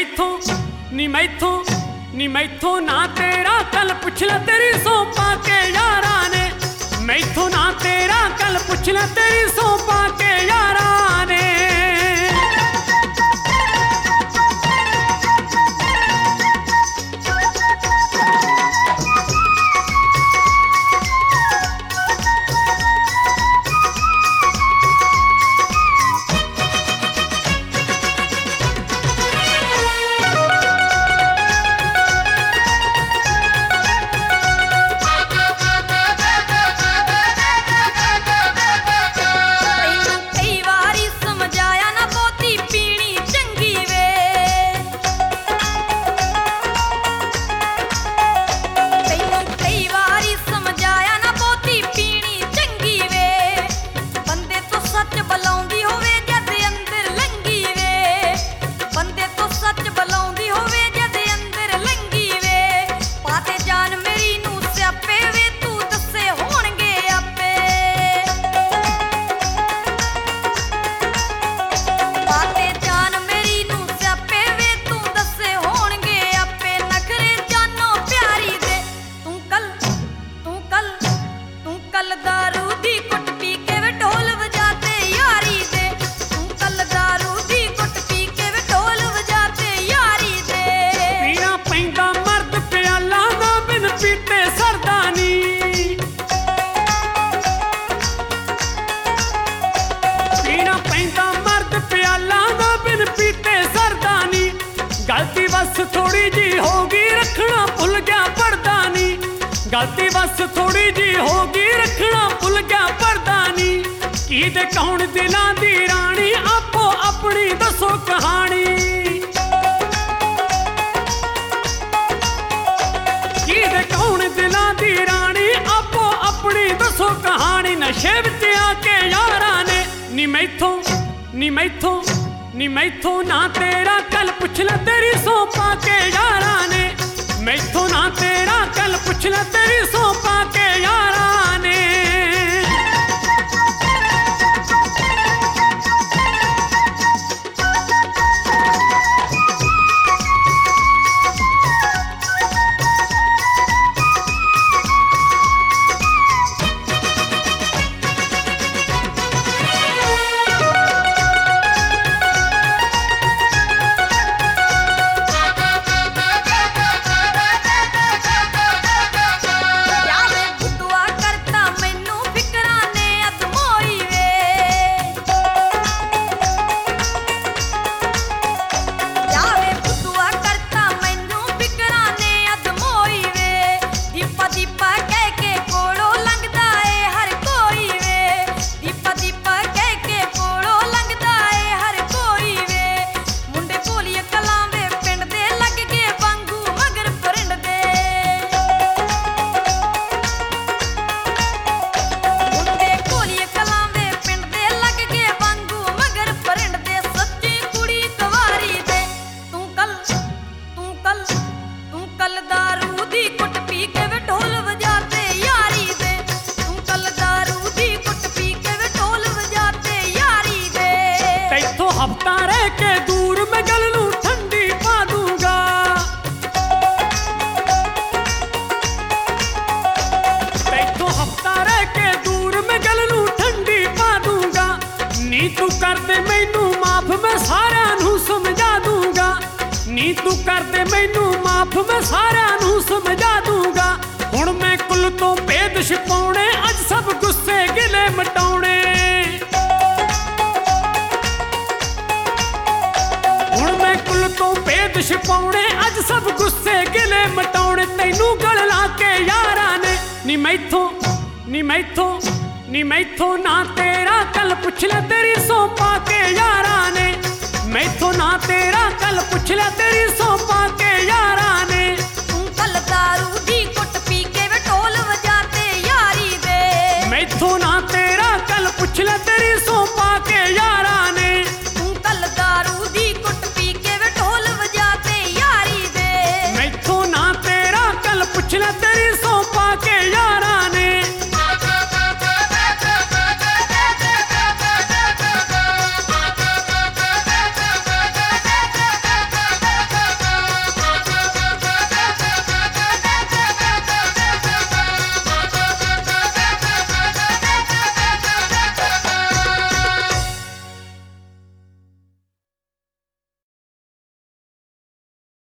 मैथों ना तेरा कल पुछ ला तेरी सौंपा के यारा ने। मैथों ना तेरा कल पुछ ला तेरी सौंपा के यारा ने। गलती बस थोड़ी जी होगी रखना भुल गया परदानी। की दे कौन दिलां दी रानी आपो अपनी दसो कहानी। की दे कौन दिलां दी रानी आपो अपनी दसो कहानी। नशे विच आके यारा ने नी मैथों ना तेरा कल पुछ ला तेरी सौंपा के यारा ने। मैथों ना तेरा कल पुछ ला तेरी सौंपा के यारा ने। हफ्ता रह के दूर मैं गल लूं ठंडी पा दूंगा। तैथों हफ्ता रह के दूर मैं गल लूं ठंडी पा दूंगा। नी तू कर दे मैनू माफ मैं सारिਆਂ ਨੂੰ समझा दूंगा। नी तू कर दे मैनू माफ मैं सारिਆਂ ਨੂੰ समझा दूंगा। हुण मैं कुल तो भेद छिपाउणे अज सब गुस्से गिले मटाउणे। तो भेद छिपाउणे अज सब गुस्से गिले मटाउणे। तैनू गल ला के यारा ने नी मैथों ना तेरा कल पुछ ला तेरी सौंपा के यारा ने। मैथों ना तेरा कल पुछ ला तेरी